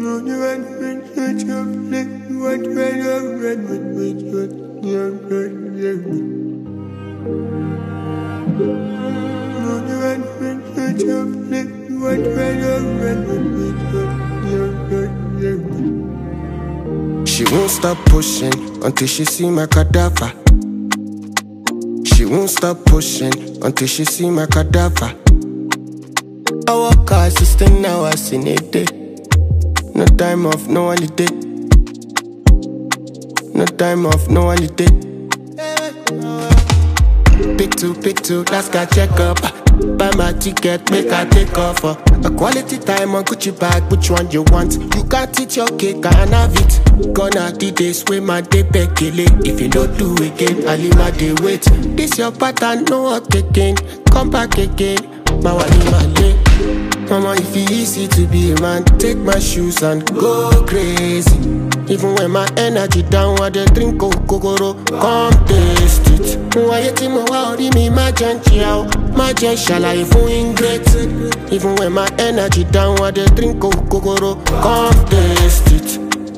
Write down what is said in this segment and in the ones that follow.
She won't stop pushing until she see my cadaver. She won't stop pushing until she see my cadaver. I work her assistant hours in a day. No time off, no holiday. No time off, no holiday. Pick two, last guy check up. Buy my ticket, make I take off. A quality time on Gucci bag, which one you want? You can't eat your cake, I have it. Gonna the days with my day bekele. If you don't do again, I leave my day wait. This your pattern, no work again. Come back again, my wali my day. Mama, if it's easy to be a man, take my shoes and go crazy. Even when my energy down, I dey drink kokoro, come taste it. Why you think my worry me, my gentle, my shall I even ingrate? Even when my energy down, I dey drink kokoro, come taste it.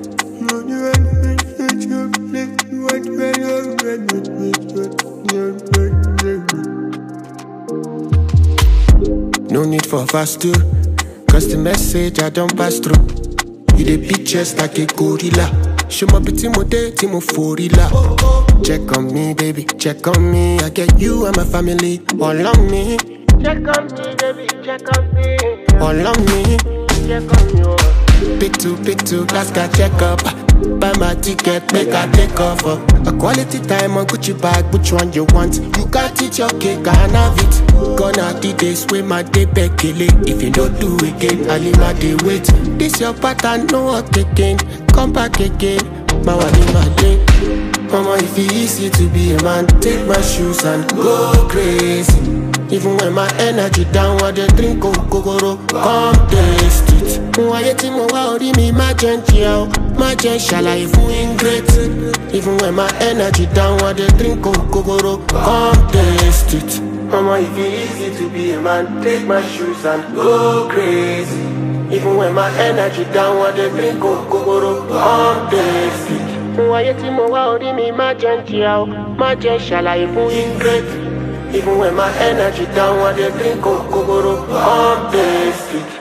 No need for fast too, cause the message I don't pass through. You dey beat chest like a gorilla. Show my pretty mode, Timo Forilla. Check on me, baby, check on me. I get you and my family all on me. Check on me, baby, check on me. All on me, check on you. Pick two, last guy check up. Buy my ticket, make I take off. A quality time on Gucci bag, which one you want? You can't eat your cake, I have it. Gonna the days with my day bekele. If you don't do again, I leave my day wait. This your pattern, no work again. Come back again, my wali my day. Mama, if it's easy to be a man, take my shoes and go crazy. Even when my energy down, I dey drink kokoro, come taste it. Why you think my worry me, my gentle, my shall I even ingrate? Even when my energy down, I dey drink kokoro, come taste it. Mama, if it's easy to be a man, take my shoes and go crazy. Even when my energy down, I dey drink kokoro, come taste it. Why you think my worry me, my gentle, my shall I even ingrate? Even when my energy down, I dey drink kokoro, come taste it.